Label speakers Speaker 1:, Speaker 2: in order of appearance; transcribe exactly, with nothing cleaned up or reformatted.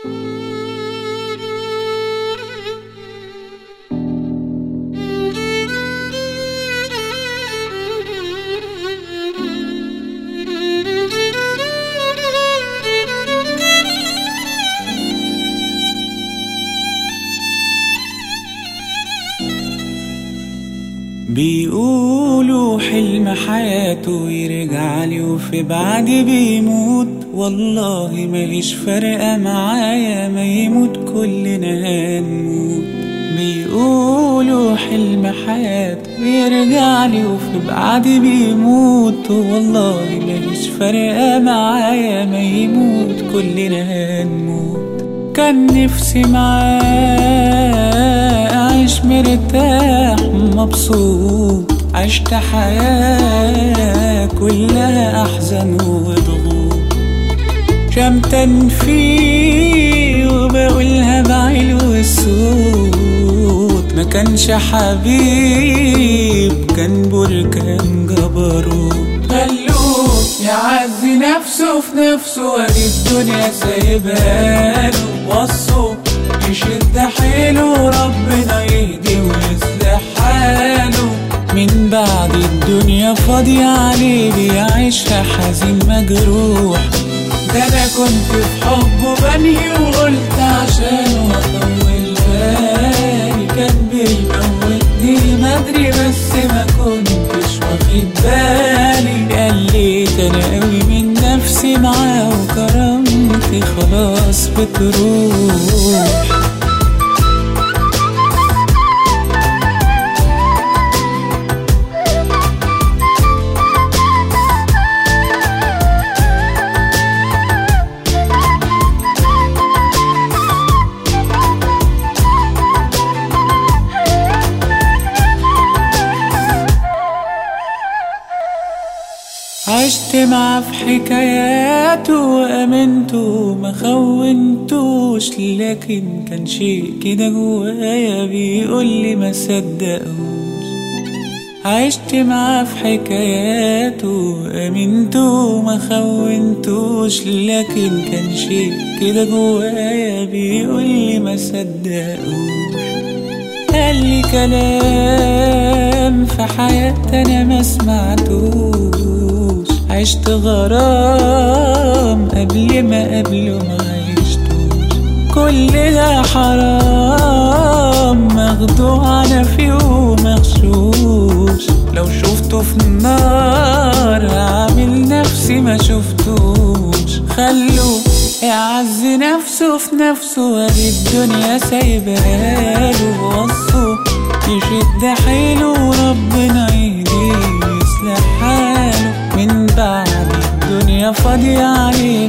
Speaker 1: بيقولوا حلم حياته يرجع لي وفي بعد بيموت، والله ماليش فارقة معايا ما يموت كلنا هنموت. بيقولوا حلم حياته يرجع لي وفي بعد بيموت، والله ماليش فارقة معايا ما يموت كلنا هنموت. كان نفسي معاه أعيش مرتاح مبسوط، عشت حياة كلها أحزان وضغوط، شمتان فيه وبقولها بعلو الصوت. ما كانش حبيب كان بركان جبروت. خلوه يعزي نفسه في نفسه وادي الدنيا سايبها له، وصوا يشد حيله ربنا يهدي ويصلح حاله. من بعد الدنيا فاضية عليه بيعيشها حزين مجروح. ده انا كنت في حبه بنهي وقلت عشانه اطول بالي، كان بيموتني مدري بس ما كنتش واخد بالي. قليت انا قوي من نفسي معاه وكرامتي خلاص بتروح. عشت معاه في حكاياته وأمنته ما خونتوش، لكن كان شيء كده جوايا بيقولي ما صدقوش. عشت معاه في حكاياته وأمنته ما خونتوش، لكن كان شيء كده جوايا بيقولي ما صدقوش. قال لي كلام في حياتي أنا ما سمعتوش، عشت غرام قبل ما قبله ما عشتوش. كل ده حرام مخدوع أنا فيه ومغشوش. لو شفته في النار هعمل نفسي ما شفتوش. خلوه يعزي نفسه في نفسه وادي الدنيا سايباله، وصوا يشد حيله وربنا يهديه ويصلح حاله. من بعد الدنيا فاضية عليه